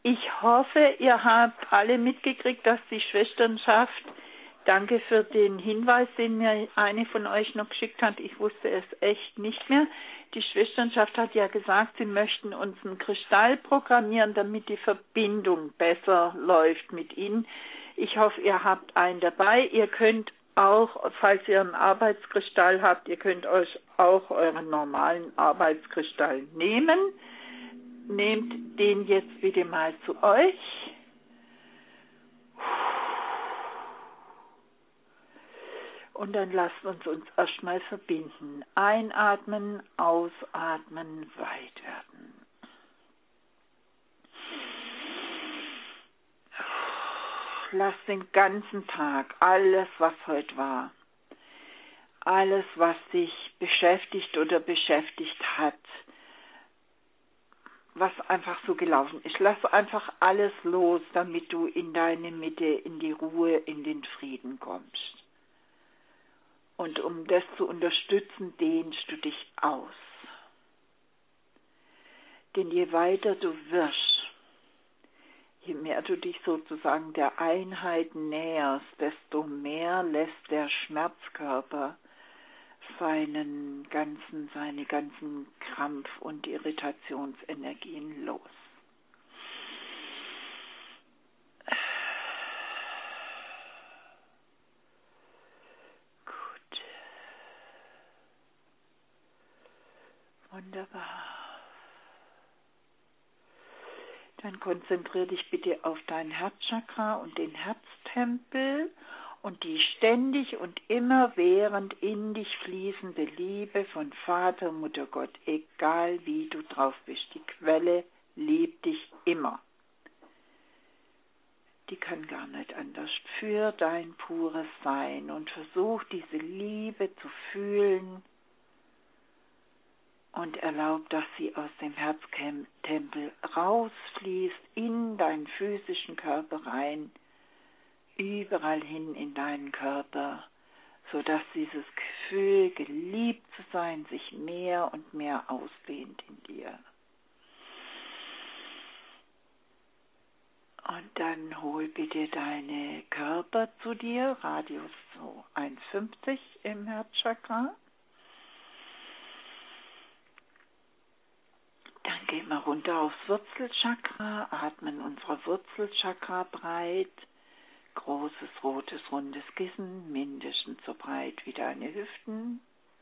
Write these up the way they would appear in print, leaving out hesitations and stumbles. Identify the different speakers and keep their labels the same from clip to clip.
Speaker 1: Ich hoffe, ihr habt alle mitgekriegt, dass die Schwesternschaft, danke für den Hinweis, den mir eine von euch noch geschickt hat, ich wusste es echt nicht mehr. Die Schwesternschaft hat ja gesagt, sie möchten uns einen Kristall programmieren, damit die Verbindung besser läuft mit ihnen. Ich hoffe, ihr habt einen dabei. Ihr könnt auch, falls ihr einen Arbeitskristall habt, ihr könnt euch auch euren normalen Arbeitskristall nehmen. Nehmt den jetzt bitte mal zu euch. Und dann lasst uns erstmal verbinden. Einatmen, ausatmen, weit werden. Lass den ganzen Tag, alles, was heute war, alles, was dich beschäftigt oder beschäftigt hat, was einfach so gelaufen ist. Lass einfach alles los, damit du in deine Mitte, in die Ruhe, in den Frieden kommst. Und um das zu unterstützen, dehnst du dich aus. Denn je weiter du wirst, je mehr du dich sozusagen der Einheit näherst, desto mehr lässt der Schmerzkörper seine ganzen Krampf- und Irritationsenergien los. Gut. Wunderbar. Dann konzentriere dich bitte auf dein Herzchakra und den Herztempel und die ständig und immerwährend in dich fließende Liebe von Vater, Mutter, Gott, egal wie du drauf bist. Die Quelle liebt dich immer. Die kann gar nicht anders. Für dein pures Sein und versuch diese Liebe zu fühlen und erlaub, dass sie aus dem Herztempel rausfließt in deinen physischen Körper rein, überall hin in deinen Körper, sodass dieses Gefühl, geliebt zu sein, sich mehr und mehr ausdehnt in dir. Und dann hol bitte deine Körper zu dir, Radius so 1,50 im Herzchakra. Dann gehen wir runter aufs Wurzelchakra, atmen unsere Wurzelchakra breit. Großes, rotes, rundes Kissen, mindestens so breit wie deine Hüften.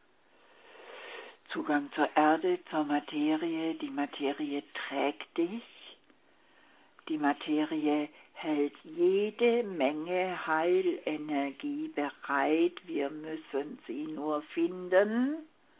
Speaker 1: Zugang zur Erde, zur Materie. Die Materie trägt dich. Die Materie hält jede Menge Heilenergie bereit. Wir müssen sie nur finden.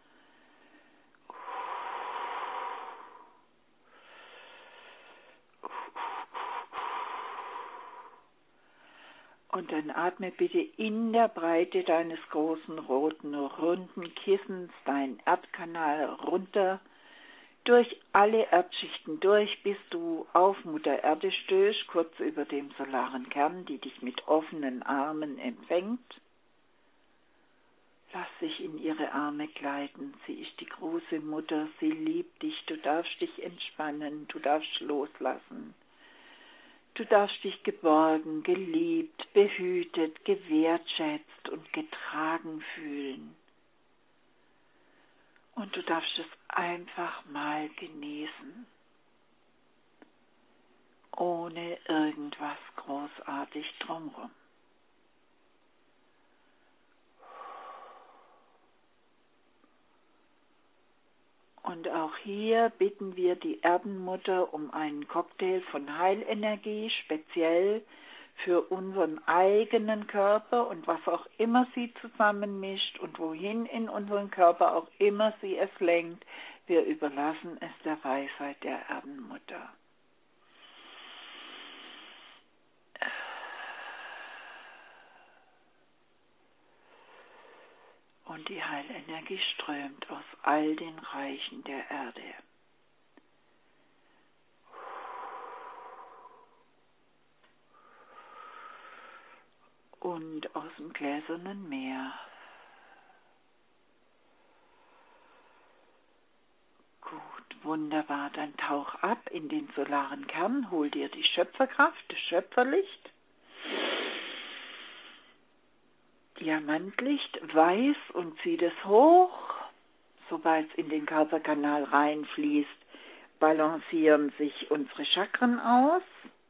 Speaker 1: Und dann atme bitte in der Breite deines großen, roten, runden Kissens deinen Erdkanal runter, durch alle Erdschichten durch, bis du auf Mutter Erde stößt, kurz über dem solaren Kern, die dich mit offenen Armen empfängt. Lass dich in ihre Arme gleiten. Sie ist die große Mutter, sie liebt dich, du darfst dich entspannen, du darfst loslassen. Du darfst dich geborgen, geliebt, behütet, gewertschätzt und getragen fühlen. Und du darfst es einfach mal genießen, ohne irgendwas großartig drumherum. Und auch hier bitten wir die Erdenmutter um einen Cocktail von Heilenergie, speziell für unseren eigenen Körper und was auch immer sie zusammenmischt und wohin in unseren Körper auch immer sie es lenkt. Wir überlassen es der Weisheit der Erdenmutter. Und die Heilenergie strömt aus all den Reichen der Erde. Und aus dem gläsernen Meer. Gut, Wunderbar, dann tauch ab in den solaren Kern, hol dir die Schöpferkraft, das Schöpferlicht. Diamantlicht, weiß und zieh das hoch. Sobald es in den Körperkanal reinfließt, balancieren sich unsere Chakren aus.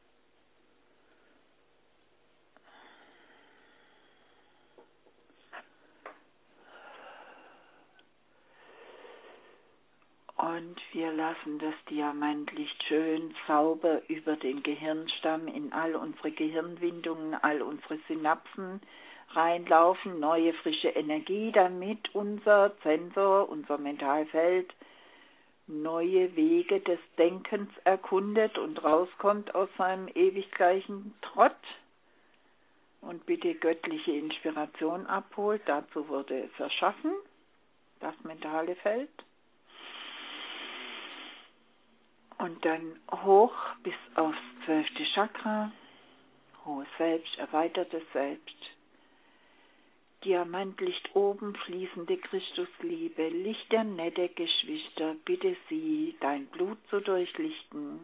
Speaker 1: Und wir lassen das Diamantlicht schön sauber über den Gehirnstamm in all unsere Gehirnwindungen, all unsere Synapsen reinlaufen. Neue, frische Energie, damit unser Sensor, unser Mentalfeld neue Wege des Denkens erkundet und rauskommt aus seinem ewig gleichen Trott und bitte göttliche Inspiration abholt. Dazu wurde es erschaffen, das mentale Feld. Und dann hoch bis aufs 12. Chakra, hohes Selbst, erweitertes Selbst. Diamantlicht oben, fließende Christusliebe, Licht der nette Geschwister, bitte sie, dein Blut zu durchlichten.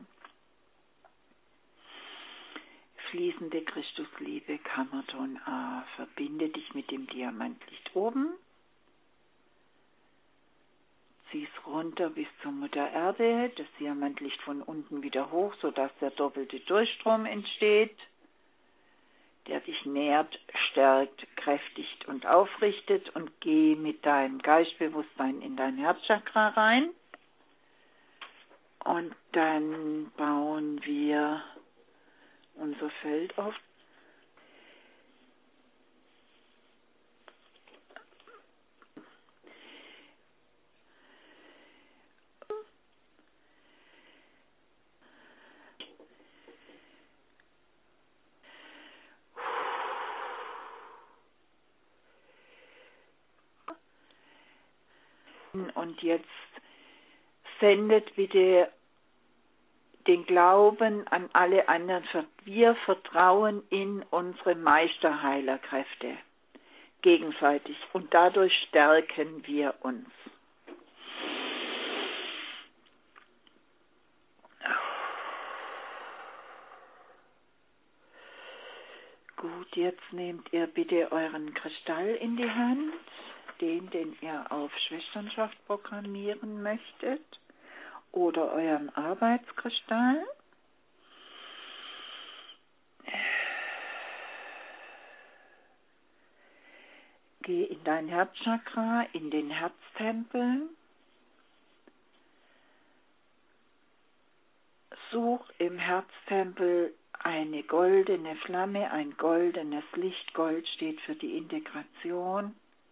Speaker 1: Fließende Christusliebe, Kammerton A, verbinde dich mit dem Diamantlicht oben. Zieh es runter bis zur Mutter Erde, das Diamantlicht von unten wieder hoch, sodass der doppelte Durchstrom entsteht, der dich nährt, stärkt, kräftigt und aufrichtet, und geh mit deinem Geistbewusstsein in dein Herzchakra rein. Und dann bauen wir unser Feld auf. Und jetzt sendet bitte den Glauben an alle anderen. Wir vertrauen in unsere Meisterheilerkräfte gegenseitig und dadurch stärken wir uns. Gut, jetzt nehmt ihr bitte euren Kristall in die Hand, den ihr auf Schwesternschaft programmieren möchtet, oder euren Arbeitskristall. Geh in dein Herzchakra, in den Herztempel. Such im Herztempel eine goldene Flamme, ein goldenes Licht. Gold steht für die Integration.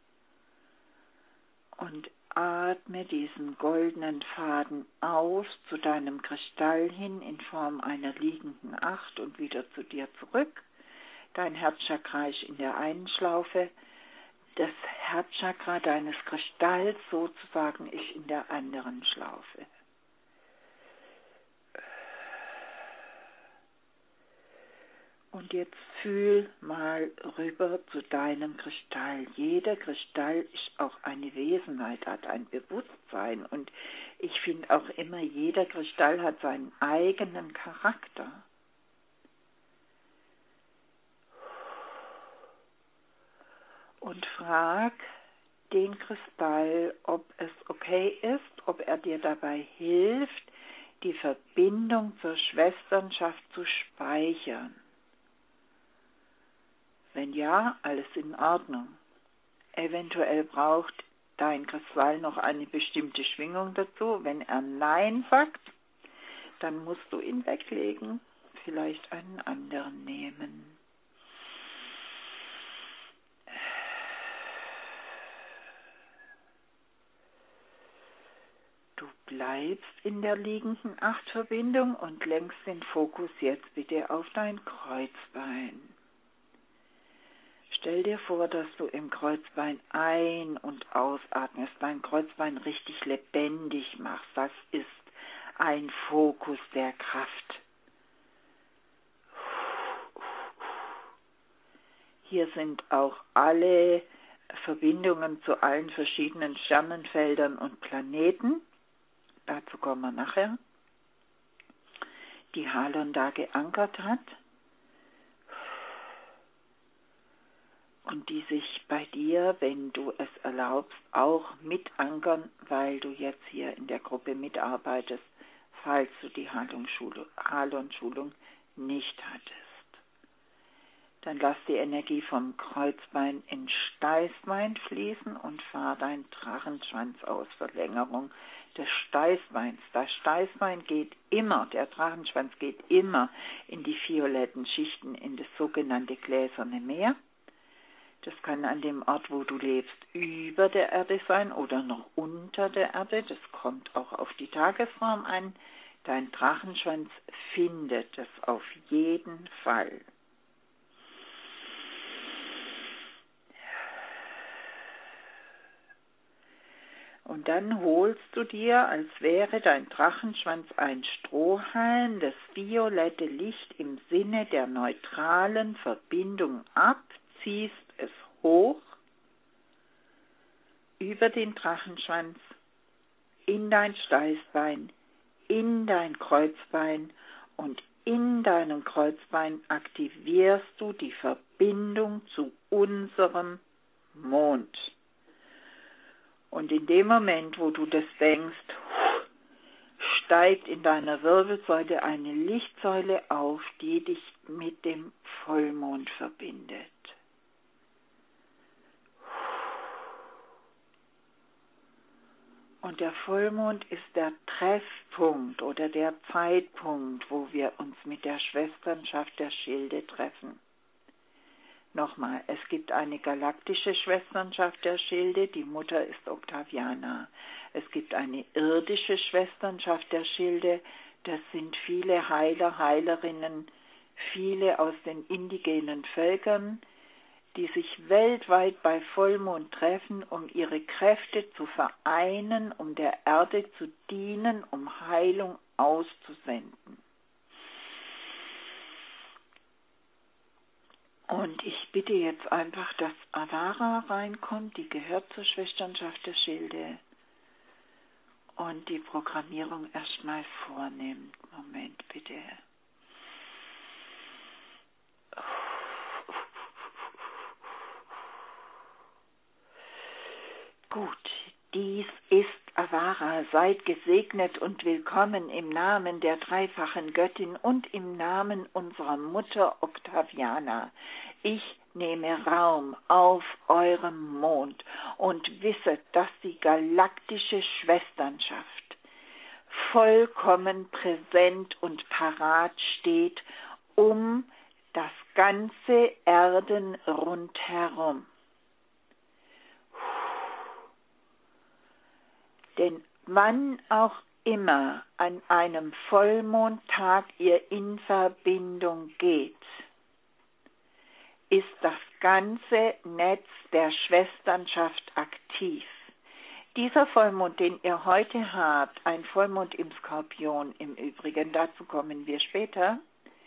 Speaker 1: Und atme diesen goldenen Faden aus zu deinem Kristall hin in Form einer liegenden 8 und wieder zu dir zurück. Dein Herzchakra ist in der einen Schlaufe, das Herzchakra deines Kristalls sozusagen ist in der anderen Schlaufe. Und jetzt fühl mal rüber zu deinem Kristall. Jeder Kristall ist auch eine Wesenheit, hat ein Bewusstsein. Und ich finde auch immer, jeder Kristall hat seinen eigenen Charakter. Und frag den Kristall, ob es okay ist, ob er dir dabei hilft, die Verbindung zur Schwesternschaft zu speichern. Wenn ja, alles in Ordnung. Eventuell braucht dein Kristall noch eine bestimmte Schwingung dazu. Wenn er Nein sagt, dann musst du ihn weglegen, vielleicht einen anderen nehmen. Du bleibst in der liegenden 8-Verbindung und lenkst den Fokus jetzt bitte auf dein Kreuzbein. Stell dir vor, dass du im Kreuzbein ein- und ausatmest, dein Kreuzbein richtig lebendig machst. Das ist ein Fokus der Kraft. Hier sind auch alle Verbindungen zu allen verschiedenen Sternenfeldern und Planeten. dazu kommen wir nachher, die Halon da geankert hat und die sich bei dir, wenn du es erlaubst, auch mit ankern, weil du jetzt hier in der Gruppe mitarbeitest, falls du die Halon-Schulung nicht hattest. Dann lass die Energie vom Kreuzbein in Steißbein fließen und fahr deinen Drachenschwanz aus. Verlängerung des Steißbeins. Das Steißbein geht immer, der Drachenschwanz geht immer in die violetten Schichten, in das sogenannte gläserne Meer. Das kann an dem Ort, wo du lebst, über der Erde sein oder noch unter der Erde. Das kommt auch auf die Tagesform an. Dein Drachenschwanz findet es auf jeden Fall. Und dann holst du dir, als wäre dein Drachenschwanz ein Strohhalm, das violette Licht im Sinne der neutralen Verbindung ab, ziehst es hoch über den Drachenschwanz, in dein Steißbein, in dein Kreuzbein und in deinem Kreuzbein aktivierst du die Verbindung zu unserem Mond. Und in dem Moment, wo du das denkst, steigt in deiner Wirbelsäule eine Lichtsäule auf, die dich mit dem Vollmond verbindet. Und der Vollmond ist der Treffpunkt oder der Zeitpunkt, wo wir uns mit der Schwesternschaft der Schilde treffen. Nochmal, es gibt eine galaktische Schwesternschaft der Schilde, die Mutter ist Octaviana. Es gibt eine irdische Schwesternschaft der Schilde, das sind viele Heiler, Heilerinnen, viele aus den indigenen Völkern, die sich weltweit bei Vollmond treffen, um ihre Kräfte zu vereinen, um der Erde zu dienen, um Heilung auszusenden. Und ich bitte jetzt einfach, dass Avara reinkommt, die gehört zur Schwesternschaft der Schilde und die Programmierung erstmal vornimmt. Moment, bitte. Gut, dies ist Avara, seid gesegnet und willkommen im Namen der dreifachen Göttin und im Namen unserer Mutter Octaviana. Ich nehme Raum auf eurem Mond und wisset, dass die galaktische Schwesternschaft vollkommen präsent und parat steht, um das ganze Erden rundherum. Denn wann auch immer an einem Vollmondtag ihr in Verbindung geht, ist das ganze Netz der Schwesternschaft aktiv. Dieser Vollmond, den ihr heute habt, ein Vollmond im Skorpion im Übrigen, dazu kommen wir später,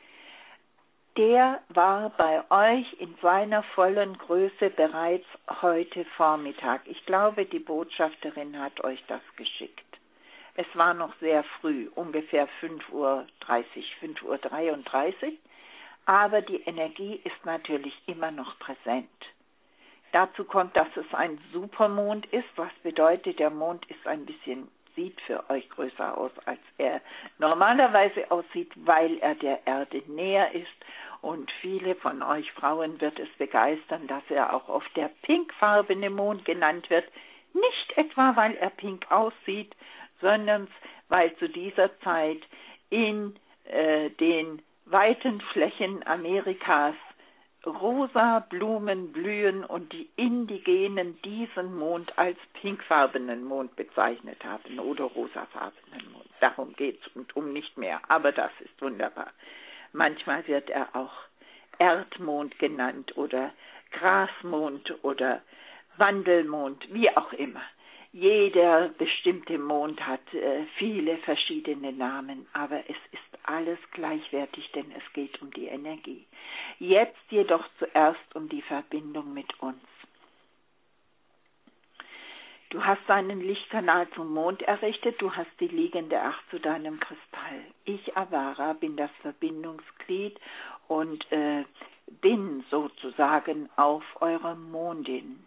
Speaker 1: der war bei euch in seiner vollen Größe bereits heute Vormittag. Ich glaube, die Botschafterin hat euch das geschickt. Es war noch sehr früh, ungefähr 5:30 Uhr, 5:33 Uhr, aber die Energie ist natürlich immer noch präsent. Dazu kommt, dass es ein Supermond ist, was bedeutet, der Mond ist sieht für euch größer aus, als er normalerweise aussieht, weil er der Erde näher ist. Und viele von euch Frauen wird es begeistern, dass er auch oft der pinkfarbene Mond genannt wird. Nicht etwa, weil er pink aussieht, sondern weil zu dieser Zeit in den weiten Flächen Amerikas rosa Blumen blühen und die Indigenen diesen Mond als pinkfarbenen Mond bezeichnet haben oder rosafarbenen Mond. Darum geht es und um nicht mehr, aber das ist wunderbar. Manchmal wird er auch Erdmond genannt oder Grasmond oder Wandelmond, wie auch immer. Jeder bestimmte Mond hat viele verschiedene Namen, aber es ist alles gleichwertig, denn es geht um die Energie. Jetzt jedoch zuerst um die Verbindung mit uns. Du hast deinen Lichtkanal zum Mond errichtet, du hast die liegende Acht zu deinem Kristall. Ich, Avara, bin das Verbindungsglied und bin sozusagen auf eurer Mondin.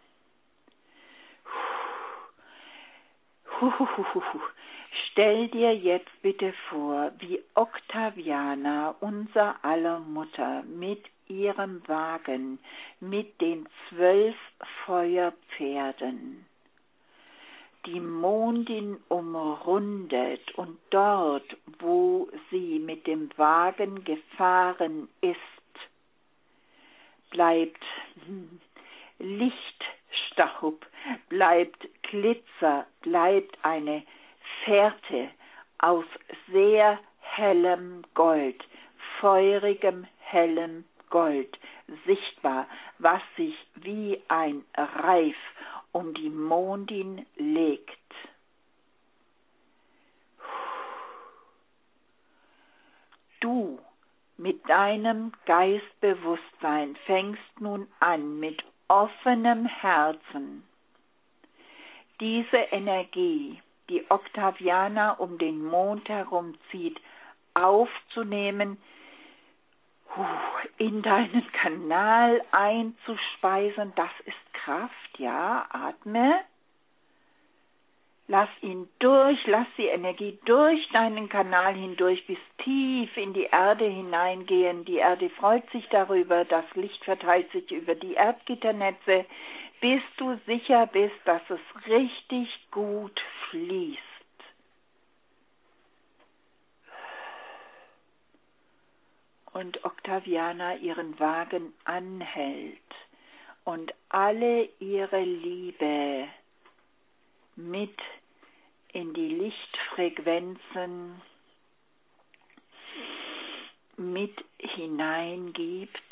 Speaker 1: Stell dir jetzt bitte vor, wie Octaviana, unser aller Mutter, mit ihrem Wagen, mit den 12 Feuerpferden, die Mondin umrundet und dort, wo sie mit dem Wagen gefahren ist, bleibt Lichtstaub, bleibt Glitzer, bleibt eine Fährte aus sehr hellem Gold, feurigem hellem Gold, sichtbar, was sich wie ein Reif um die Mondin legt. Du mit deinem Geistbewusstsein fängst nun an, mit offenem Herzen diese Energie, die Octaviana um den Mond herumzieht, aufzunehmen, in deinen Kanal einzuspeisen. Das ist Kraft, ja, atme. Lass ihn durch, lass die Energie durch deinen Kanal hindurch bis tief in die Erde hineingehen. Die Erde freut sich darüber, das Licht verteilt sich über die Erdgitternetze, bis du sicher bist, dass es richtig gut fließt. Und Octaviana ihren Wagen anhält und alle ihre Liebe mit in die Lichtfrequenzen mit hineingibt,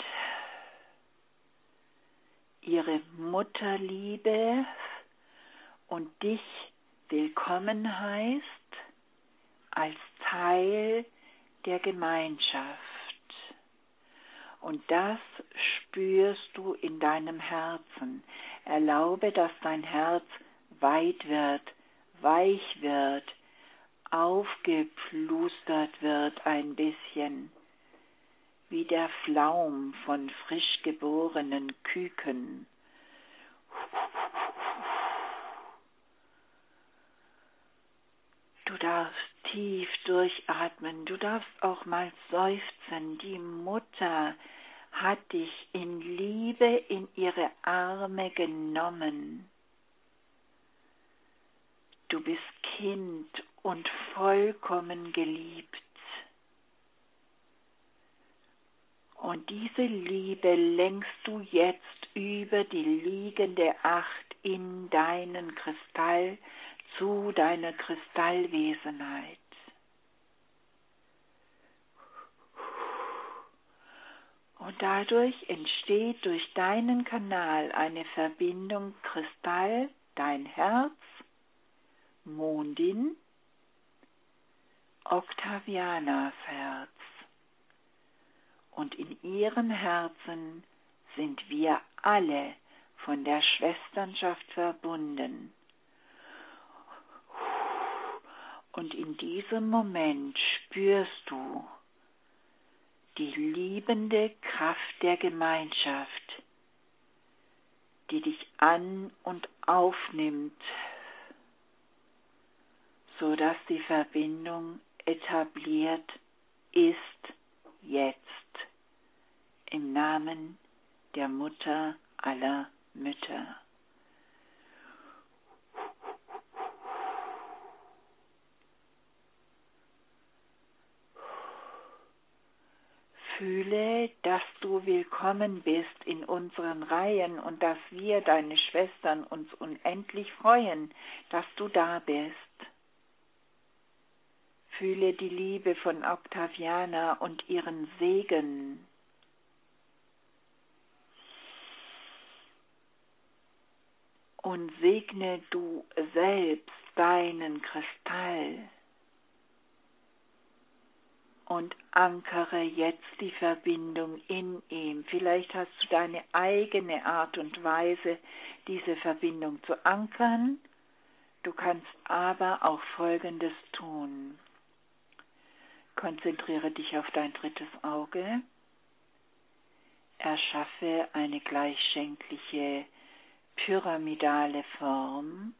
Speaker 1: ihre Mutterliebe und dich willkommen heißt als Teil der Gemeinschaft. Und das spürst du in deinem Herzen. Erlaube, dass dein Herz weit wird, weich wird, aufgeplustert wird ein bisschen, wie der Flaum von frisch geborenen Küken. Du darfst tief durchatmen, du darfst auch mal seufzen. Die Mutter hat dich in Liebe in ihre Arme genommen. Du bist Kind und vollkommen geliebt. Und diese Liebe lenkst du jetzt über die liegende Acht in deinen Kristall zu deiner Kristallwesenheit. Und dadurch entsteht durch deinen Kanal eine Verbindung Kristall, dein Herz, Mondin, Octavianas Herz. Und in ihren Herzen sind wir alle von der Schwesternschaft verbunden. Und in diesem Moment spürst du die liebende Kraft der Gemeinschaft, die dich an- und aufnimmt, sodass die Verbindung etabliert ist jetzt im Namen der Mutter aller Mütter. Fühle, dass du willkommen bist in unseren Reihen und dass wir, deine Schwestern, uns unendlich freuen, dass du da bist. Fühle die Liebe von Octaviana und ihren Segen. Und segne du selbst deinen Kristall. Und ankere jetzt die Verbindung in ihm. Vielleicht hast du deine eigene Art und Weise, diese Verbindung zu ankern. Du kannst aber auch Folgendes tun. Konzentriere dich auf dein drittes Auge. Erschaffe eine gleichschenkliche pyramidale Form.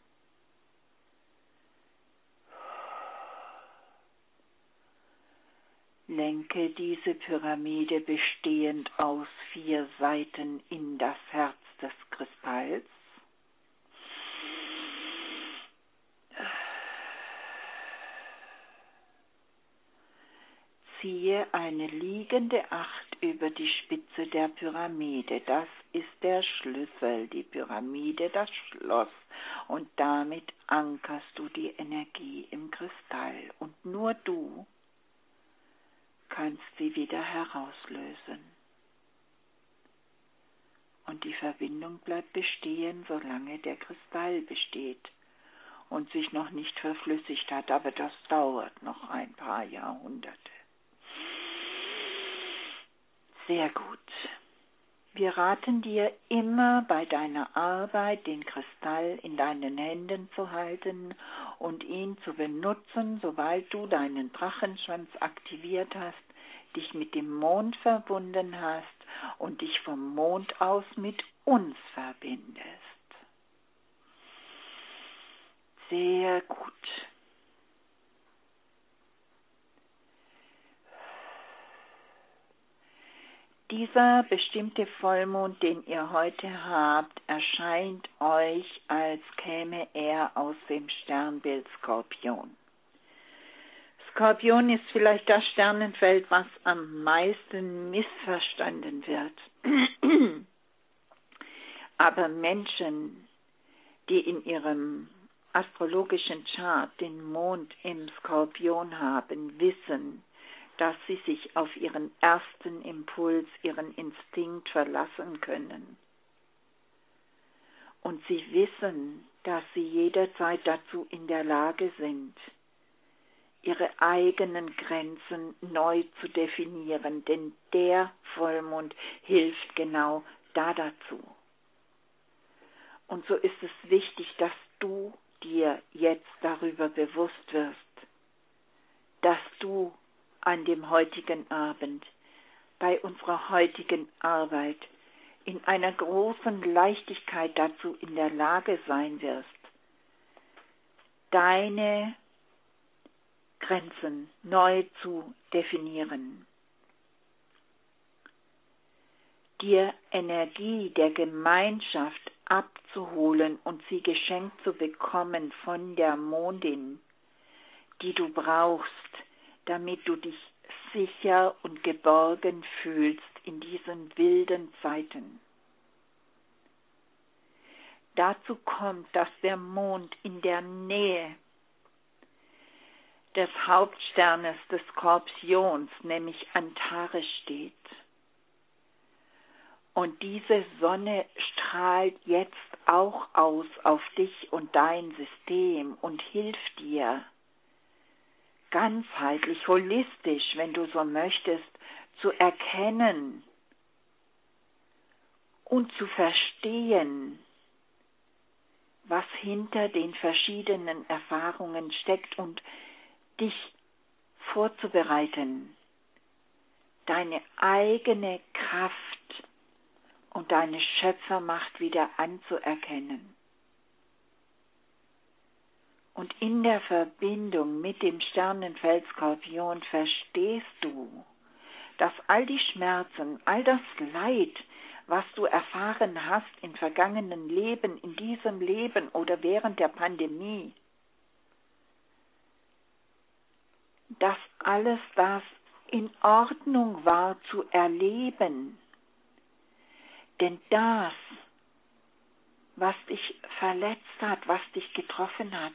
Speaker 1: Lenke diese Pyramide bestehend aus 4 Seiten in das Herz des Kristalls. Ziehe eine liegende 8 über die Spitze der Pyramide. Das ist der Schlüssel, die Pyramide, das Schloss. Und damit ankerst du die Energie im Kristall. Und nur du kannst sie wieder herauslösen. Und die Verbindung bleibt bestehen, solange der Kristall besteht und sich noch nicht verflüssigt hat. Aber das dauert noch ein paar Jahrhunderte. Sehr gut. Wir raten dir immer bei deiner Arbeit, den Kristall in deinen Händen zu halten und ihn zu benutzen, sobald du deinen Drachenschwanz aktiviert hast, dich mit dem Mond verbunden hast und dich vom Mond aus mit uns verbindest. Sehr gut. Dieser bestimmte Vollmond, den ihr heute habt, erscheint euch, als käme er aus dem Sternbild Skorpion. Skorpion ist vielleicht das Sternenfeld, was am meisten missverstanden wird. Aber Menschen, die in ihrem astrologischen Chart den Mond im Skorpion haben, wissen, dass sie sich auf ihren ersten Impuls, ihren Instinkt verlassen können. Und sie wissen, dass sie jederzeit dazu in der Lage sind, ihre eigenen Grenzen neu zu definieren, denn der Vollmond hilft genau da dazu. Und so ist es wichtig, dass du dir jetzt darüber bewusst wirst, dass du an dem heutigen Abend, bei unserer heutigen Arbeit, in einer großen Leichtigkeit dazu in der Lage sein wirst, deine Grenzen neu zu definieren, dir Energie der Gemeinschaft abzuholen und sie geschenkt zu bekommen von der Mondin, die du brauchst, damit du dich sicher und geborgen fühlst in diesen wilden Zeiten. Dazu kommt, dass der Mond in der Nähe des Hauptsternes des Skorpions, nämlich Antares, steht. Und diese Sonne strahlt jetzt auch aus auf dich und dein System und hilft dir, ganzheitlich, holistisch, wenn du so möchtest, zu erkennen und zu verstehen, was hinter den verschiedenen Erfahrungen steckt und dich vorzubereiten, deine eigene Kraft und deine Schöpfermacht wieder anzuerkennen. Und in der Verbindung mit dem Sternenfeld Skorpion verstehst du, dass all die Schmerzen, all das Leid, was du erfahren hast im vergangenen Leben, in diesem Leben oder während der Pandemie, dass alles das in Ordnung war zu erleben. Denn das, was dich verletzt hat, was dich getroffen hat,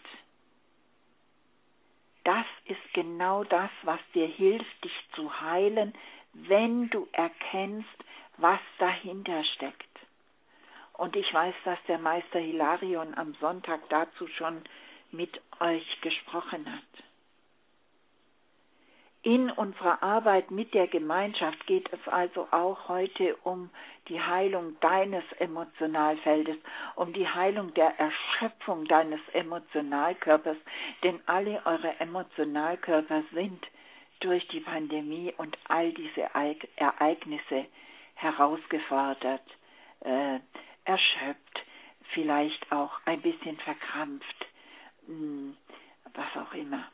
Speaker 1: das ist genau das, was dir hilft, dich zu heilen, wenn du erkennst, was dahinter steckt. Und ich weiß, dass der Meister Hilarion am Sonntag dazu schon mit euch gesprochen hat. In unserer Arbeit mit der Gemeinschaft geht es also auch heute um die Heilung deines Emotionalfeldes, um die Heilung der Erschöpfung deines Emotionalkörpers, denn alle eure Emotionalkörper sind durch die Pandemie und all diese Ereignisse herausgefordert, erschöpft, vielleicht auch ein bisschen verkrampft, was auch immer.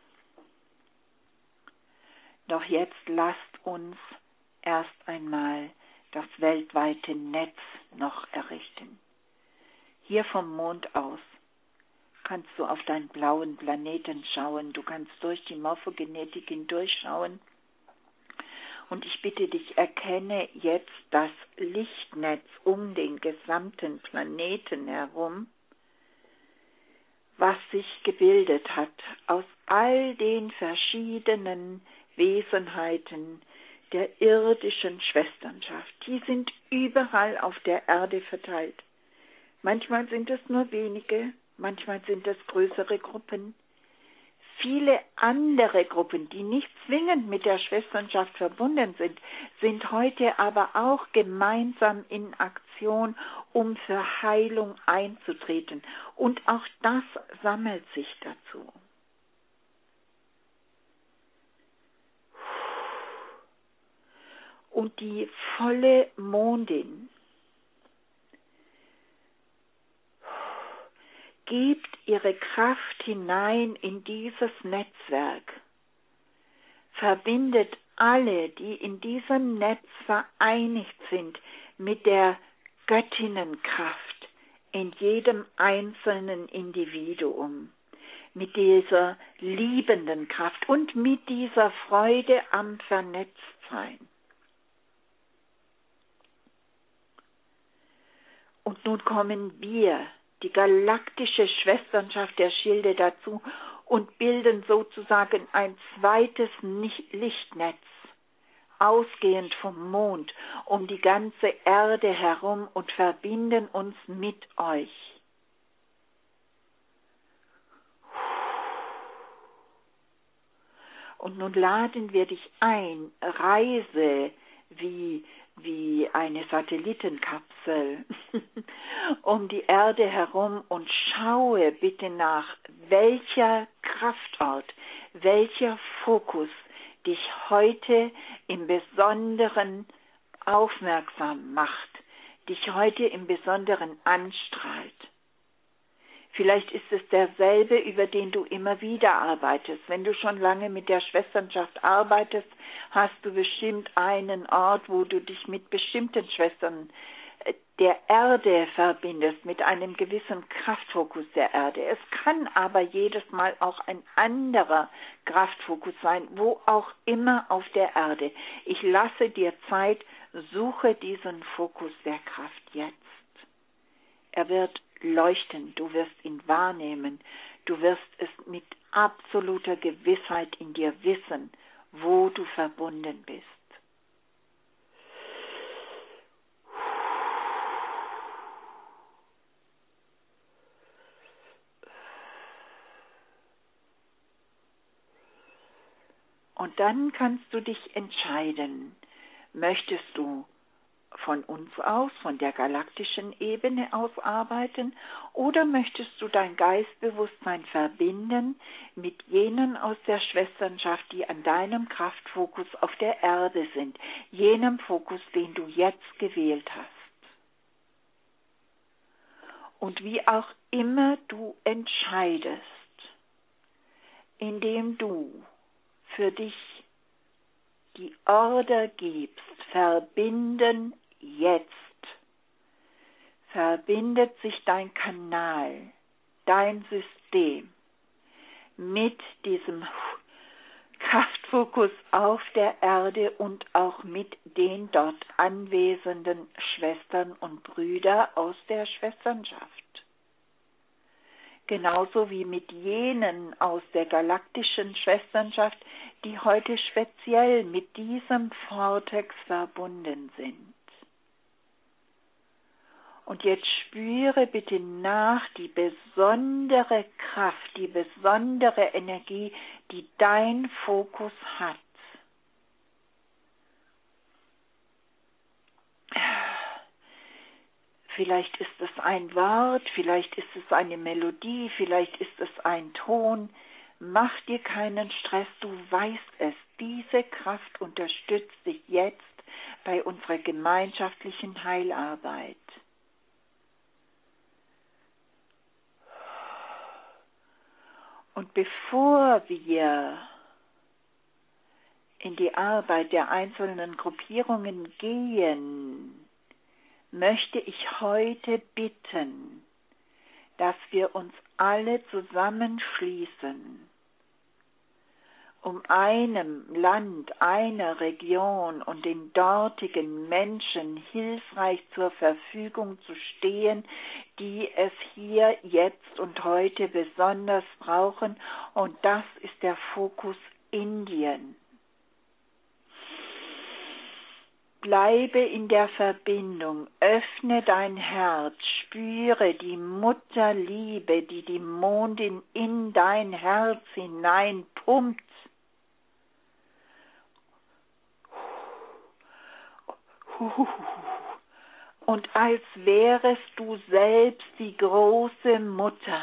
Speaker 1: Doch jetzt lasst uns erst einmal das weltweite Netz noch errichten. Hier vom Mond aus kannst du auf deinen blauen Planeten schauen, du kannst durch die Morphogenetik hindurchschauen. Und ich bitte dich, erkenne jetzt das Lichtnetz um den gesamten Planeten herum, was sich gebildet hat aus all den verschiedenen Wesenheiten der irdischen Schwesternschaft. Die sind überall auf der Erde verteilt. Manchmal sind es nur wenige, manchmal sind es größere Gruppen. Viele andere Gruppen, die nicht zwingend mit der Schwesternschaft verbunden sind, sind heute aber auch gemeinsam in Aktion, um für Heilung einzutreten. Und auch das sammelt sich dazu. Und die volle Mondin gibt ihre Kraft hinein in dieses Netzwerk, verbindet alle, die in diesem Netz vereinigt sind, mit der Göttinnenkraft in jedem einzelnen Individuum, mit dieser liebenden Kraft und mit dieser Freude am Vernetztsein. Und nun kommen wir, die galaktische Schwesternschaft der Schilde, dazu und bilden sozusagen ein zweites Lichtnetz, ausgehend vom Mond, um die ganze Erde herum und verbinden uns mit euch. Und nun laden wir dich ein, reise wie eine Satellitenkapsel um die Erde herum und schaue bitte nach, welcher Kraftort, welcher Fokus dich heute im Besonderen aufmerksam macht, dich heute im Besonderen anstrahlt. Vielleicht ist es derselbe, über den du immer wieder arbeitest. Wenn du schon lange mit der Schwesternschaft arbeitest, hast du bestimmt einen Ort, wo du dich mit bestimmten Schwestern der Erde verbindest, mit einem gewissen Kraftfokus der Erde. Es kann aber jedes Mal auch ein anderer Kraftfokus sein, wo auch immer auf der Erde. Ich lasse dir Zeit, suche diesen Fokus der Kraft jetzt. Er wird leuchten, du wirst ihn wahrnehmen, du wirst es mit absoluter Gewissheit in dir wissen, wo du verbunden bist. Und dann kannst du dich entscheiden, möchtest du von uns aus, von der galaktischen Ebene aus arbeiten, oder möchtest du dein Geistbewusstsein verbinden mit jenen aus der Schwesternschaft, die an deinem Kraftfokus auf der Erde sind, jenem Fokus, den du jetzt gewählt hast. Und wie auch immer du entscheidest, indem du für dich die Order gibst, verbinden jetzt, verbindet sich dein Kanal, dein System mit diesem Kraftfokus auf der Erde und auch mit den dort anwesenden Schwestern und Brüdern aus der Schwesternschaft. Genauso wie mit jenen aus der galaktischen Schwesternschaft, die heute speziell mit diesem Vortex verbunden sind. Und jetzt spüre bitte nach die besondere Kraft, die besondere Energie, die dein Fokus hat. Vielleicht ist es ein Wort, vielleicht ist es eine Melodie, vielleicht ist es ein Ton. Mach dir keinen Stress, du weißt es. Diese Kraft unterstützt dich jetzt bei unserer gemeinschaftlichen Heilarbeit. Und bevor wir in die Arbeit der einzelnen Gruppierungen gehen, möchte ich heute bitten, dass wir uns alle zusammenschließen, um einem Land, einer Region und den dortigen Menschen hilfreich zur Verfügung zu stehen, die es hier, jetzt und heute besonders brauchen. Und das ist der Fokus Indien. Bleibe in der Verbindung, öffne dein Herz, spüre die Mutterliebe, die die Mondin in dein Herz hineinpumpt. Und als wärest du selbst die große Mutter.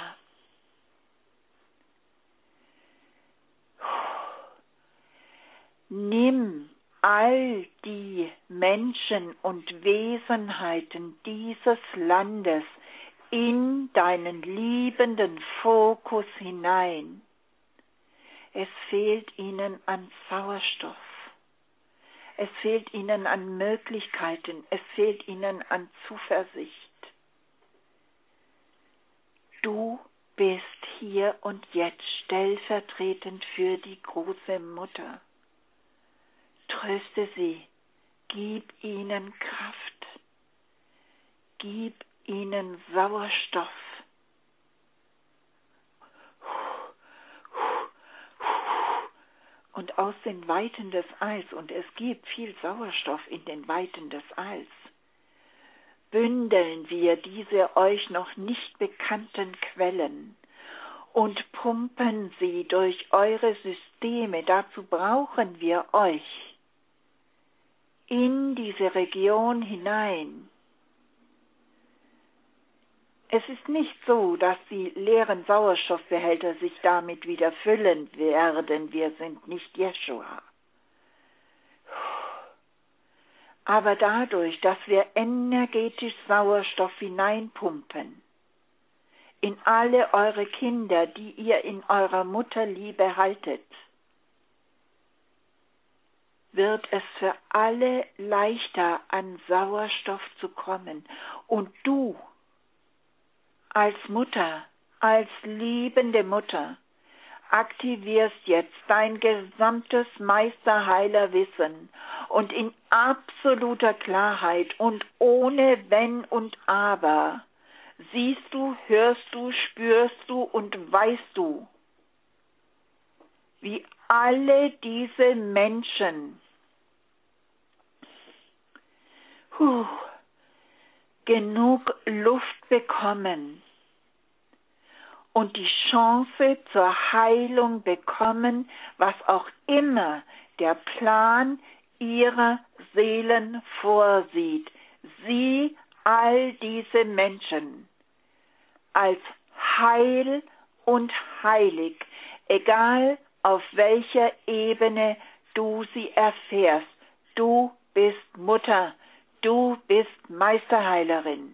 Speaker 1: Nimm all die Menschen und Wesenheiten dieses Landes in deinen liebenden Fokus hinein. Es fehlt ihnen an Sauerstoff. Es fehlt ihnen an Möglichkeiten. Es fehlt ihnen an Zuversicht. Du bist hier und jetzt stellvertretend für die große Mutter. Tröste sie, gib ihnen Kraft, gib ihnen Sauerstoff. Und aus den Weiten des Alls, und es gibt viel Sauerstoff in den Weiten des Alls, bündeln wir diese euch noch nicht bekannten Quellen und pumpen sie durch eure Systeme. Dazu brauchen wir euch in diese Region hinein. Es ist nicht so, dass die leeren Sauerstoffbehälter sich damit wieder füllen werden. Wir sind nicht Jeschua. Aber dadurch, dass wir energetisch Sauerstoff hineinpumpen, in alle eure Kinder, die ihr in eurer Mutterliebe haltet, wird es für alle leichter, an Sauerstoff zu kommen. Und du, als Mutter, als liebende Mutter, aktivierst jetzt dein gesamtes Meisterheilerwissen und in absoluter Klarheit und ohne Wenn und Aber siehst du, hörst du, spürst du und weißt du, wie alle diese Menschen genug Luft bekommen und die Chance zur Heilung bekommen, was auch immer der Plan ihrer Seelen vorsieht. Sieh all diese Menschen als heil und heilig, egal auf welcher Ebene du sie erfährst. Du bist Mutter, du bist Meisterheilerin.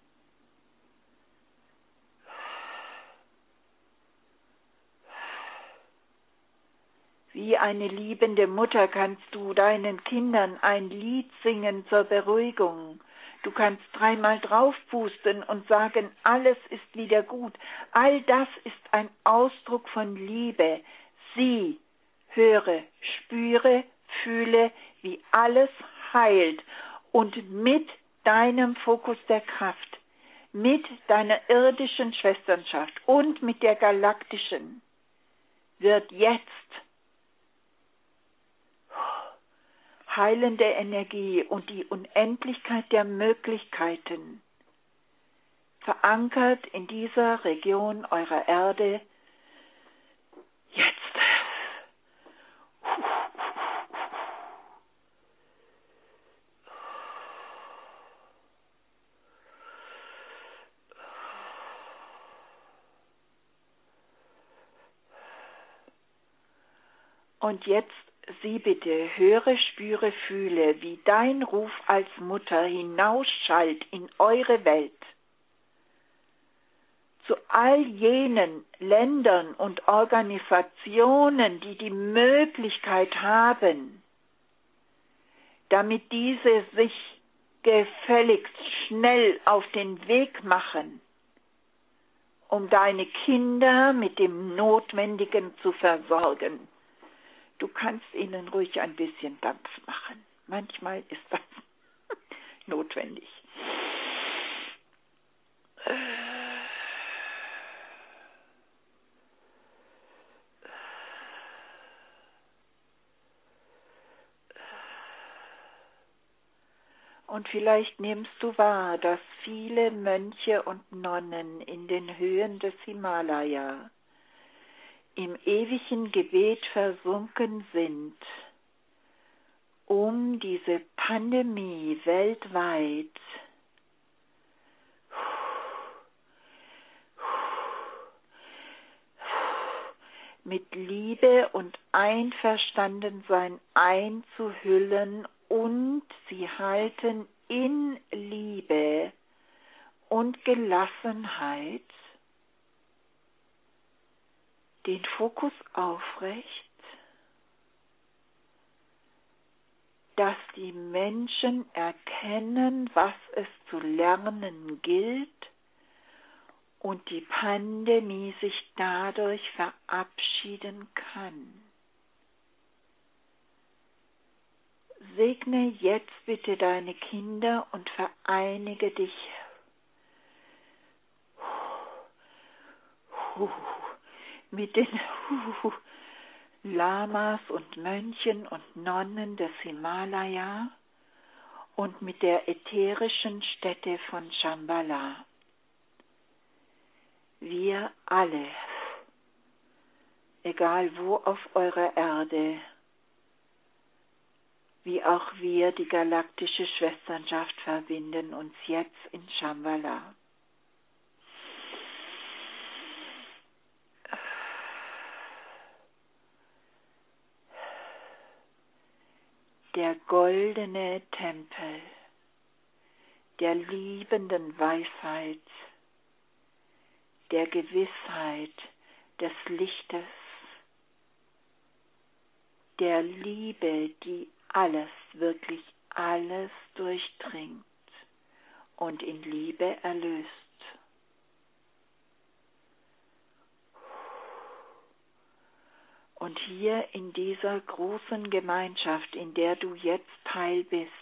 Speaker 1: Wie eine liebende Mutter kannst du deinen Kindern ein Lied singen zur Beruhigung. Du kannst 3-mal draufpusten und sagen, alles ist wieder gut. All das ist ein Ausdruck von Liebe. Sieh, höre, spüre, fühle, wie alles heilt. Und mit deinem Fokus der Kraft, mit deiner irdischen Schwesternschaft und mit der galaktischen wird jetzt heilende Energie und die Unendlichkeit der Möglichkeiten verankert in dieser Region eurer Erde jetzt. Und jetzt sieh bitte, höre, spüre, fühle, wie dein Ruf als Mutter hinausschallt in eure Welt. Zu all jenen Ländern und Organisationen, die die Möglichkeit haben, damit diese sich gefälligst schnell auf den Weg machen, um deine Kinder mit dem Notwendigen zu versorgen. Du kannst ihnen ruhig ein bisschen Dampf machen. Manchmal ist das notwendig. Und vielleicht nimmst du wahr, dass viele Mönche und Nonnen in den Höhen des Himalaya im ewigen Gebet versunken sind, um diese Pandemie weltweit mit Liebe und Einverstandensein einzuhüllen, und sie halten in Liebe und Gelassenheit den Fokus aufrecht, dass die Menschen erkennen, was es zu lernen gilt und die Pandemie sich dadurch verabschieden kann. Segne jetzt bitte deine Kinder und vereinige dich mit den Lamas und Mönchen und Nonnen des Himalaya und mit der ätherischen Stätte von Shambhala. Wir alle, egal wo auf eurer Erde, wie auch wir, die galaktische Schwesternschaft, verbinden uns jetzt in Shambhala. Der goldene Tempel der liebenden Weisheit, der Gewissheit, des Lichtes, der Liebe, die alles, wirklich alles durchdringt und in Liebe erlöst. Und hier in dieser großen Gemeinschaft, in der du jetzt Teil bist,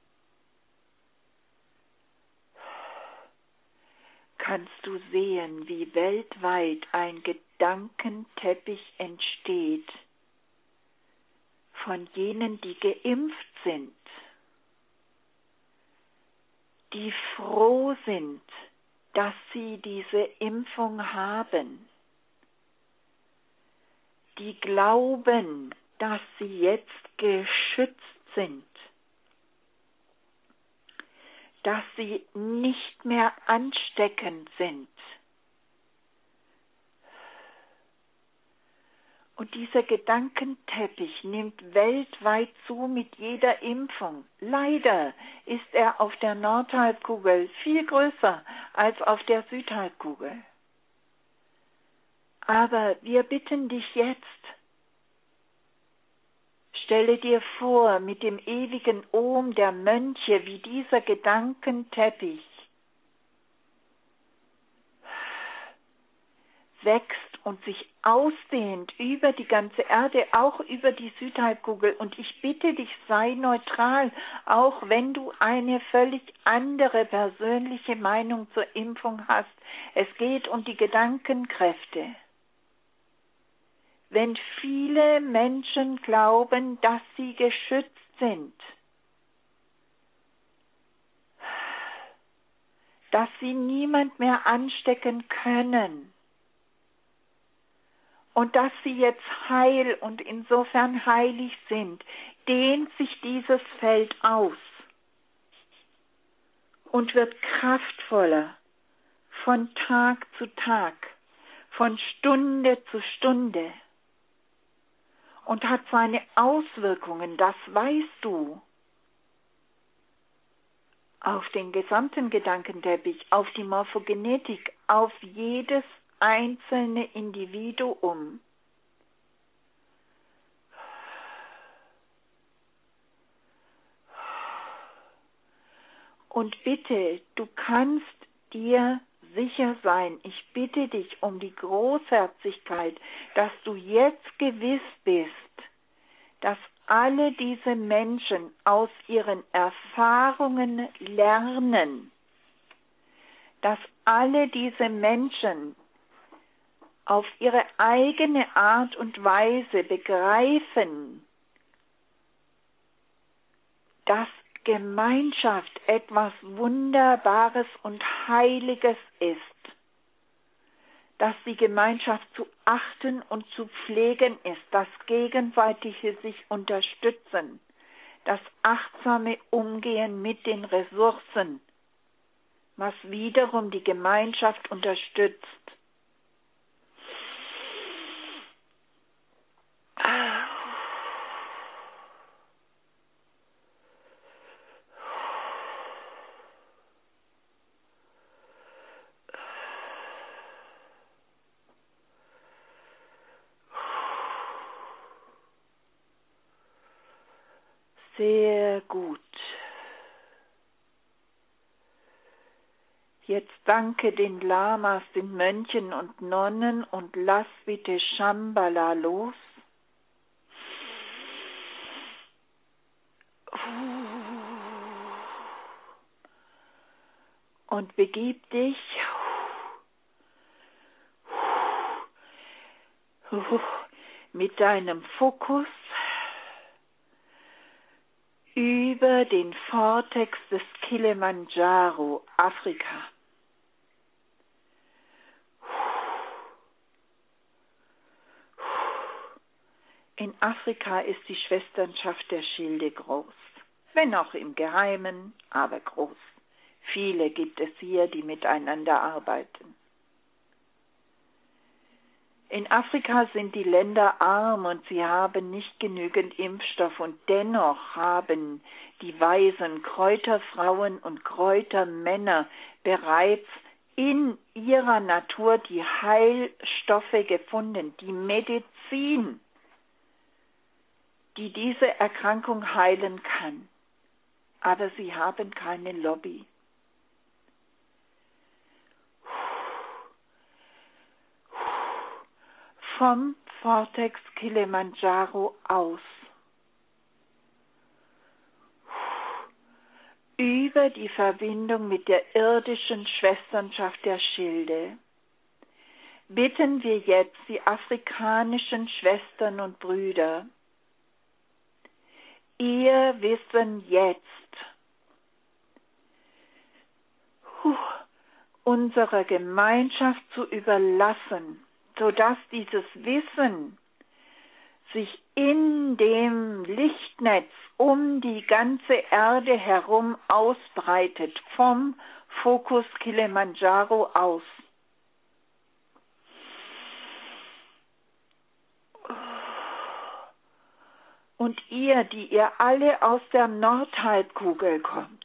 Speaker 1: kannst du sehen, wie weltweit ein Gedankenteppich entsteht von jenen, die geimpft sind, die froh sind, dass sie diese Impfung haben, die glauben, dass sie jetzt geschützt sind, dass sie nicht mehr ansteckend sind. Und dieser Gedankenteppich nimmt weltweit zu mit jeder Impfung. Leider ist er auf der Nordhalbkugel viel größer als auf der Südhalbkugel. Aber wir bitten dich jetzt, stelle dir vor, mit dem ewigen Ohm der Mönche, wie dieser Gedankenteppich wächst und sich ausdehnt über die ganze Erde, auch über die Südhalbkugel. Und ich bitte dich, sei neutral, auch wenn du eine völlig andere persönliche Meinung zur Impfung hast. Es geht um die Gedankenkräfte. Wenn viele Menschen glauben, dass sie geschützt sind, dass sie niemand mehr anstecken können und dass sie jetzt heil und insofern heilig sind, dehnt sich dieses Feld aus und wird kraftvoller von Tag zu Tag, von Stunde zu Stunde. und hat seine Auswirkungen, das weißt du, auf den gesamten Gedankenteppich, auf die Morphogenetik, auf jedes einzelne Individuum. Und bitte, du kannst dir sicher sein, ich bitte dich um die Großherzigkeit, dass du jetzt gewiss bist, dass alle diese Menschen aus ihren Erfahrungen lernen, dass alle diese Menschen auf ihre eigene Art und Weise begreifen, dass Gemeinschaft etwas Wunderbares und Heiliges ist, dass die Gemeinschaft zu achten und zu pflegen ist, das gegenseitige sich unterstützen, das achtsame Umgehen mit den Ressourcen, was wiederum die Gemeinschaft unterstützt. Sehr gut. Jetzt danke den Lamas, den Mönchen und Nonnen und lass bitte Shambhala los. Und begib dich mit deinem Fokus über den Vortex des Kilimanjaro, Afrika. In Afrika ist die Schwesternschaft der Schilde groß, wenn auch im Geheimen, aber groß. Viele gibt es hier, die miteinander arbeiten. In Afrika sind die Länder arm und sie haben nicht genügend Impfstoff und dennoch haben die weisen Kräuterfrauen und Kräutermänner bereits in ihrer Natur die Heilstoffe gefunden, die Medizin, die diese Erkrankung heilen kann. Aber sie haben keine Lobby. Vom Vortex Kilimanjaro aus, über die Verbindung mit der irdischen Schwesternschaft der Schilde, bitten wir jetzt die afrikanischen Schwestern und Brüder, ihr Wissen jetzt, unserer Gemeinschaft zu überlassen, sodass dieses Wissen sich in dem Lichtnetz um die ganze Erde herum ausbreitet, vom Fokus Kilimanjaro aus. Und ihr, die ihr alle aus der Nordhalbkugel kommt,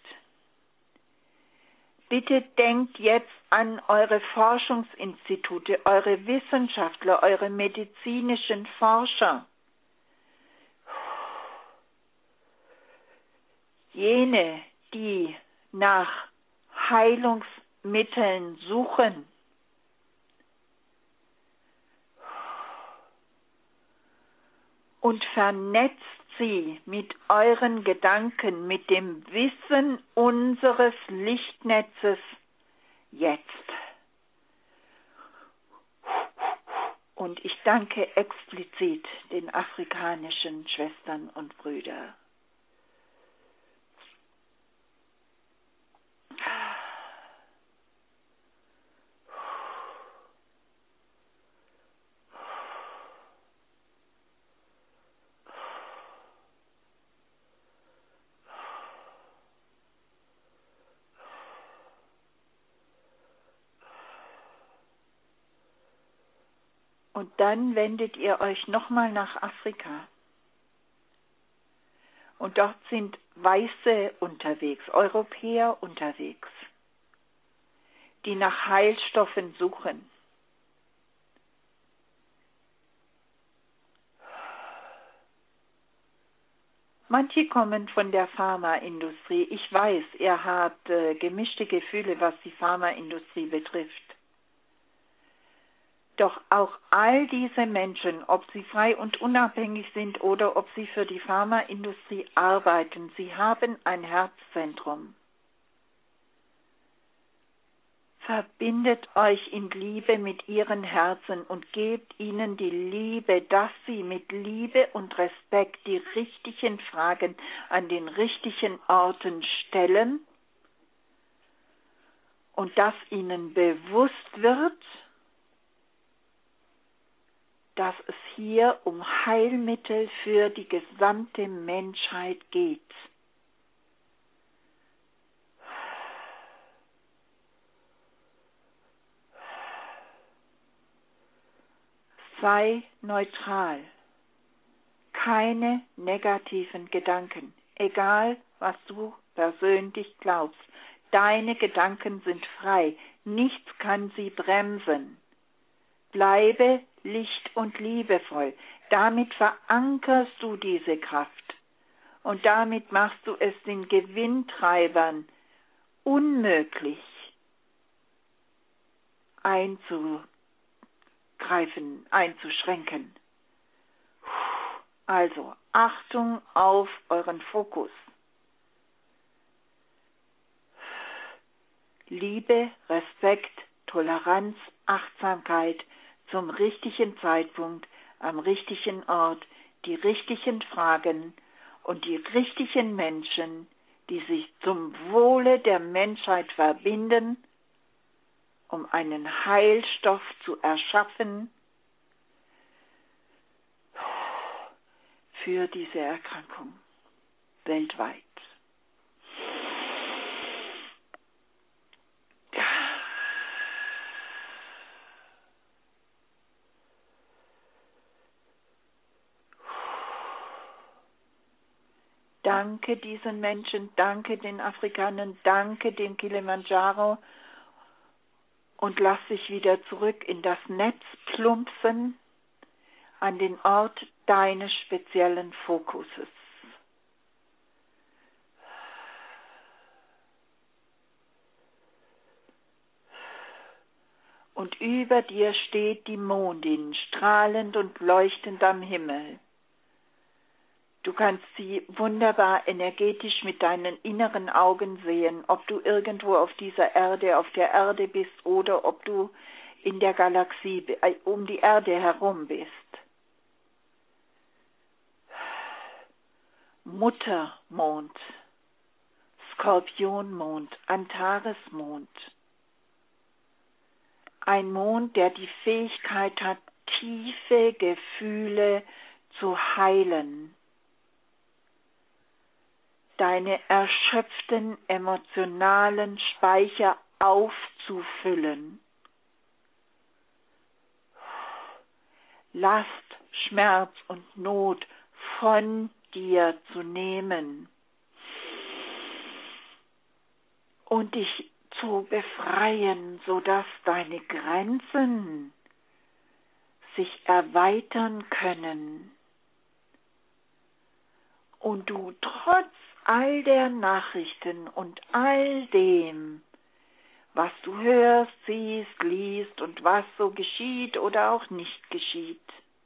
Speaker 1: bitte denkt jetzt an eure Forschungsinstitute, eure Wissenschaftler, eure medizinischen Forscher. Jene, die nach Heilungsmitteln suchen. Und vernetzt sie mit euren Gedanken, mit dem Wissen unseres Lichtnetzes jetzt. Und ich danke explizit den afrikanischen Schwestern und Brüdern. Und dann wendet ihr euch nochmal nach Afrika. Und dort sind Weiße unterwegs, Europäer unterwegs, die nach Heilstoffen suchen. Manche kommen von der Pharmaindustrie. Ich weiß, ihr habt gemischte Gefühle, was die Pharmaindustrie betrifft. Doch auch all diese Menschen, ob sie frei und unabhängig sind oder ob sie für die Pharmaindustrie arbeiten, sie haben ein Herzzentrum. Verbindet euch in Liebe mit ihren Herzen und gebt ihnen die Liebe, dass sie mit Liebe und Respekt die richtigen Fragen an den richtigen Orten stellen und dass ihnen bewusst wird, dass es hier um Heilmittel für die gesamte Menschheit geht. Sei neutral. Keine negativen Gedanken, egal was du persönlich glaubst. Deine Gedanken sind frei, nichts kann sie bremsen. Bleibe licht- und liebevoll. Damit verankerst du diese Kraft. Und damit machst du es den Gewinntreibern unmöglich einzuschränken. Also Achtung auf euren Fokus. Liebe, Respekt, Toleranz, Achtsamkeit zum richtigen Zeitpunkt, am richtigen Ort, die richtigen Fragen und die richtigen Menschen, die sich zum Wohle der Menschheit verbinden, um einen Heilstoff zu erschaffen für diese Erkrankung weltweit. Danke diesen Menschen, danke den Afrikanern, danke dem Kilimanjaro und lass dich wieder zurück in das Netz plumpsen an den Ort deines speziellen Fokuses. Und über dir steht die Mondin, strahlend und leuchtend am Himmel. Du kannst sie wunderbar energetisch mit deinen inneren Augen sehen, ob du irgendwo auf dieser Erde, auf der Erde bist oder ob du in der Galaxie, um die Erde herum bist. Muttermond, Skorpionmond, Antaresmond. Ein Mond, der die Fähigkeit hat, tiefe Gefühle zu heilen. Deine erschöpften emotionalen Speicher aufzufüllen. Last, Schmerz und Not von dir zu nehmen und dich zu befreien, sodass deine Grenzen sich erweitern können und du trotz all der Nachrichten und all dem, was du hörst, siehst, liest und was so geschieht oder auch nicht geschieht,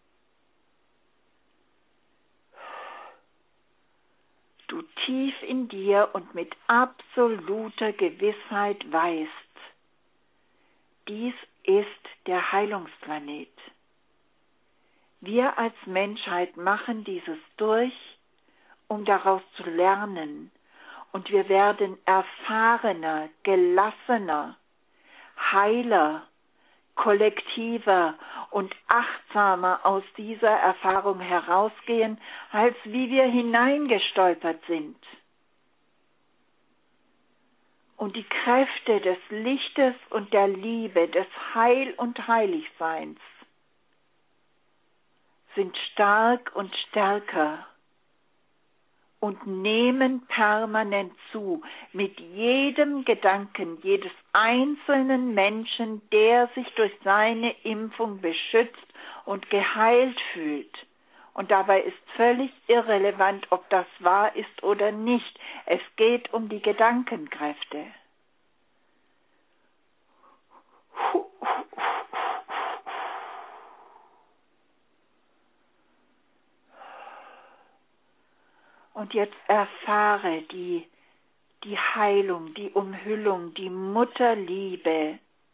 Speaker 1: du tief in dir und mit absoluter Gewissheit weißt, dies ist der Heilungsplanet. Wir als Menschheit machen dieses durch, um daraus zu lernen. Und wir werden erfahrener, gelassener, heiler, kollektiver und achtsamer aus dieser Erfahrung herausgehen, als wie wir hineingestolpert sind. Und die Kräfte des Lichtes und der Liebe, des Heil- und Heiligseins sind stark und stärker und nehmen permanent zu mit jedem Gedanken jedes einzelnen Menschen, der sich durch seine Impfung beschützt und geheilt fühlt. Und dabei ist völlig irrelevant, ob das wahr ist oder nicht. Es geht um die Gedankenkräfte. Und jetzt erfahre die Heilung, die Umhüllung, die Mutterliebe,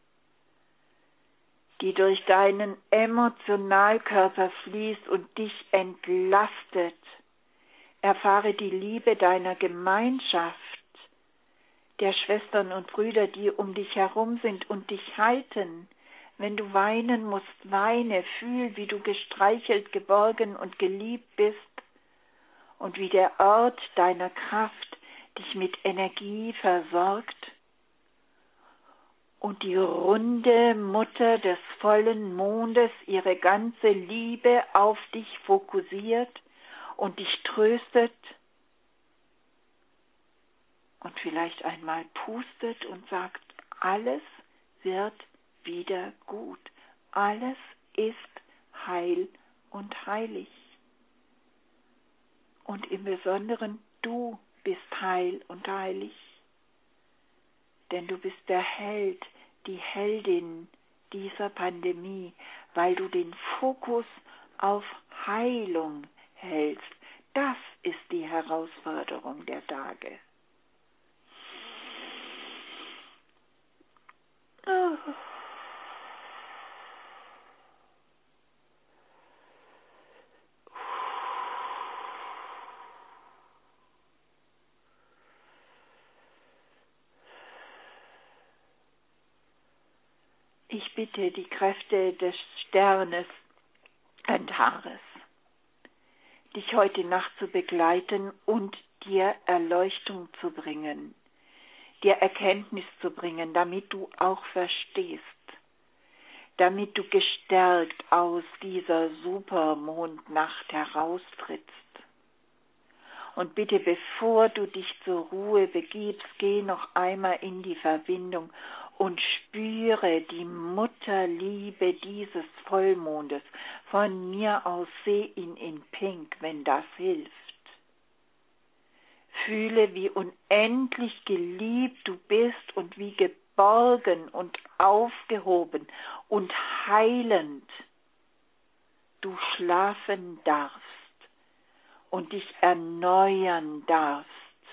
Speaker 1: die durch deinen Emotionalkörper fließt und dich entlastet. Erfahre die Liebe deiner Gemeinschaft, der Schwestern und Brüder, die um dich herum sind und dich halten. Wenn du weinen musst, weine, fühl, wie du gestreichelt, geborgen und geliebt bist und wie der Ort deiner Kraft dich mit Energie versorgt und die runde Mutter des vollen Mondes ihre ganze Liebe auf dich fokussiert und dich tröstet und vielleicht einmal pustet und sagt, alles wird wieder gut. Alles ist heil und heilig. Und im Besonderen du bist heil und heilig. Denn du bist der Held, die Heldin dieser Pandemie, weil du den Fokus auf Heilung hältst. Das ist die Herausforderung der Tage. Ich bitte die Kräfte des Sternes Antares, dich heute Nacht zu begleiten und dir Erleuchtung zu bringen, dir Erkenntnis zu bringen, damit du auch verstehst, damit du gestärkt aus dieser Supermondnacht heraustrittst. Und bitte, bevor du dich zur Ruhe begibst, geh noch einmal in die Verbindung und spüre die Mutterliebe dieses Vollmondes. Von mir aus seh ihn in Pink, wenn das hilft. Fühle, wie unendlich geliebt du bist und wie geborgen und aufgehoben und heilend du schlafen darfst und dich erneuern darfst.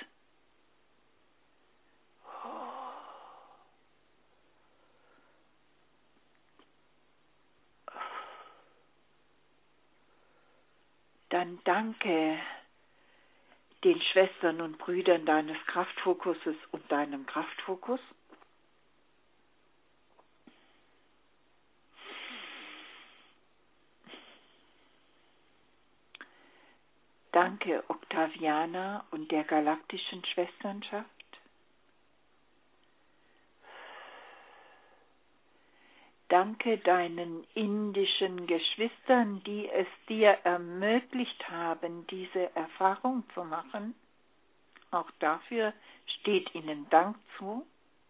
Speaker 1: Dann danke den Schwestern und Brüdern deines Kraftfokuses und deinem Kraftfokus. Danke Octaviana und der galaktischen Schwesternschaft. Danke deinen indischen Geschwistern, die es dir ermöglicht haben, diese Erfahrung zu machen. Auch dafür steht ihnen Dank zu.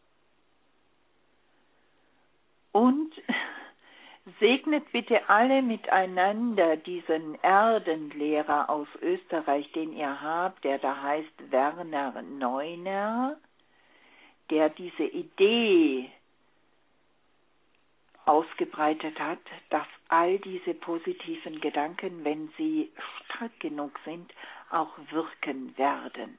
Speaker 1: Und segnet bitte alle miteinander diesen Erdenlehrer aus Österreich, den ihr habt, der da heißt Werner Neuner, der diese Idee ausgebreitet hat, dass all diese positiven Gedanken, wenn sie stark genug sind, auch wirken werden.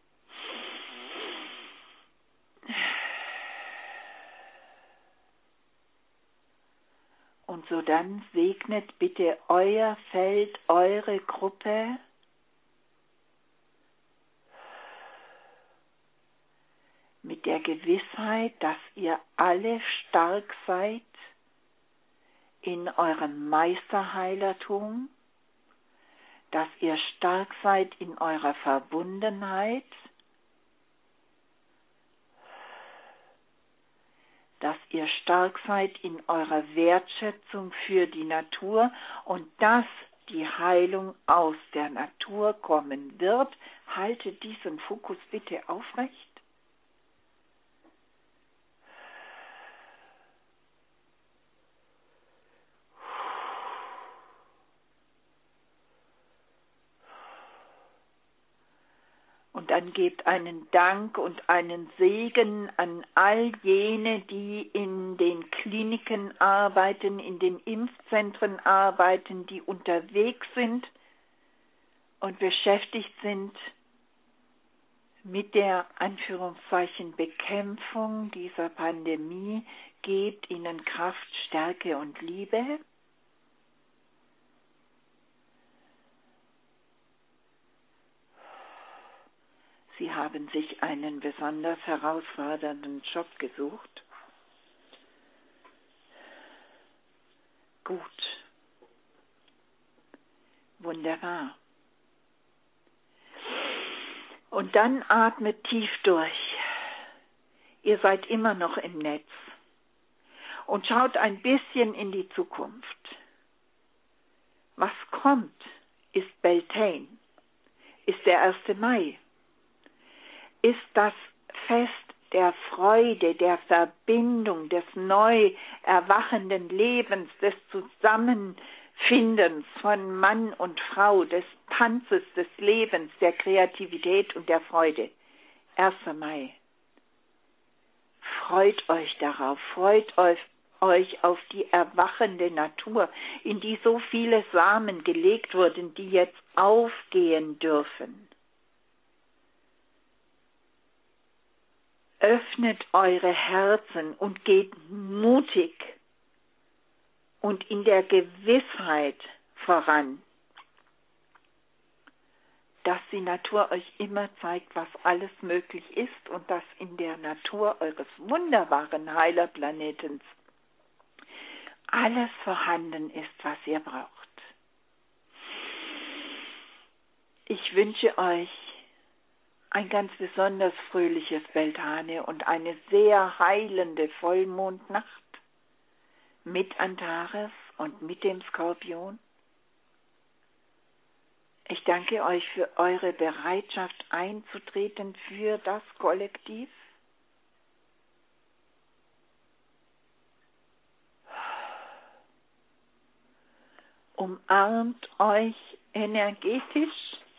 Speaker 1: Und so dann segnet bitte euer Feld, eure Gruppe mit der Gewissheit, dass ihr alle stark seid in eurem Meisterheilertum, dass ihr stark seid in eurer Verbundenheit, dass ihr stark seid in eurer Wertschätzung für die Natur und dass die Heilung aus der Natur kommen wird. Haltet diesen Fokus bitte aufrecht. Und dann gebt einen Dank und einen Segen an all jene, die in den Kliniken arbeiten, in den Impfzentren arbeiten, die unterwegs sind und beschäftigt sind mit der Anführungszeichen Bekämpfung dieser Pandemie. Gebt ihnen Kraft, Stärke und Liebe. Sie haben sich einen besonders herausfordernden Job gesucht. Gut. Wunderbar. Und dann atmet tief durch. Ihr seid immer noch im Netz. Und schaut ein bisschen in die Zukunft. Was kommt, ist Beltane, ist der 1. Mai. Ist das Fest der Freude, der Verbindung, des neu erwachenden Lebens, des Zusammenfindens von Mann und Frau, des Tanzes des Lebens, der Kreativität und der Freude. 1. Mai. Freut euch darauf, freut euch auf die erwachende Natur, in die so viele Samen gelegt wurden, die jetzt aufgehen dürfen. Öffnet eure Herzen und geht mutig und in der Gewissheit voran, dass die Natur euch immer zeigt, was alles möglich ist und dass in der Natur eures wunderbaren Heilerplanetens alles vorhanden ist, was ihr braucht. Ich wünsche euch ein ganz besonders fröhliches Beltane und eine sehr heilende Vollmondnacht mit Antares und mit dem Skorpion. Ich danke euch für eure Bereitschaft einzutreten für das Kollektiv. Umarmt euch energetisch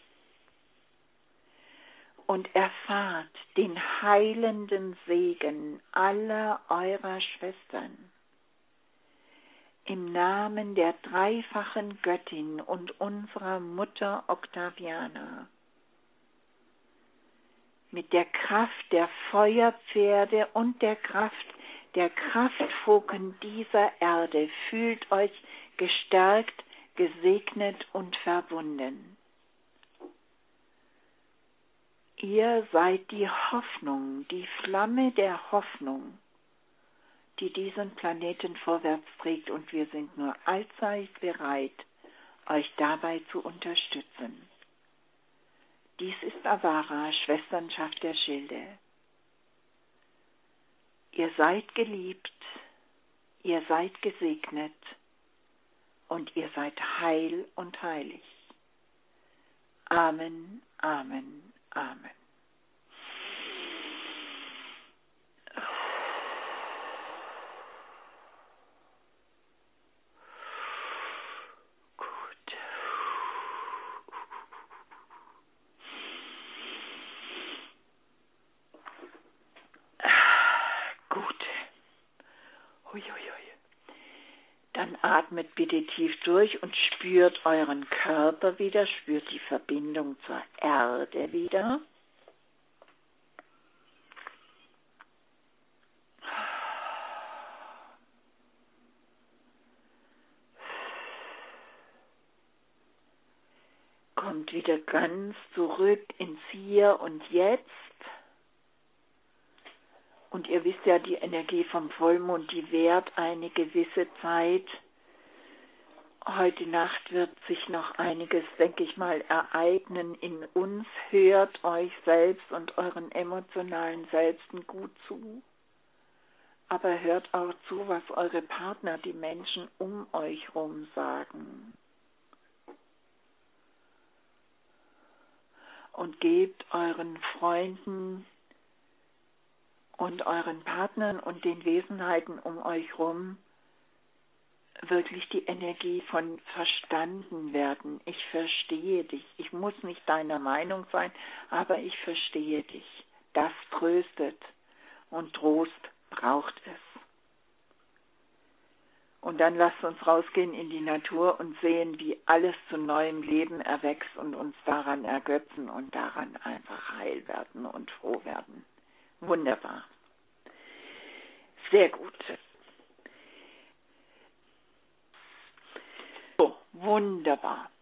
Speaker 1: und erfahrt den heilenden Segen aller eurer Schwestern. Im Namen der dreifachen Göttin und unserer Mutter Octaviana. Mit der Kraft der Feuerpferde und der Kraft der Kraftfoken dieser Erde fühlt euch gestärkt, gesegnet und verbunden. Ihr seid die Hoffnung, die Flamme der Hoffnung, die diesen Planeten vorwärts trägt, und wir sind nur allzeit bereit, euch dabei zu unterstützen. Dies ist Avara, Schwesternschaft der Schilde. Ihr seid geliebt, ihr seid gesegnet und ihr seid heil und heilig. Amen, Amen, Amen. Dann atmet bitte tief durch und spürt euren Körper wieder, spürt die Verbindung zur Erde wieder. Kommt wieder ganz zurück ins Hier und Jetzt. Und ihr wisst ja, die Energie vom Vollmond, die währt eine gewisse Zeit. Heute Nacht wird sich noch einiges, denke ich mal, ereignen in uns. Hört euch selbst und euren emotionalen Selbsten gut zu. Aber hört auch zu, was eure Partner, die Menschen um euch rum sagen. und gebt euren Freunden und euren Partnern und den Wesenheiten um euch rum wirklich die Energie von verstanden werden. Ich verstehe dich. Ich muss nicht deiner Meinung sein, aber ich verstehe dich. Das tröstet und Trost braucht es. Und dann lasst uns rausgehen in die Natur und sehen, wie alles zu neuem Leben erwächst und uns daran ergötzen und daran einfach heil werden und froh werden. Wunderbar. Sehr gut. So, wunderbar.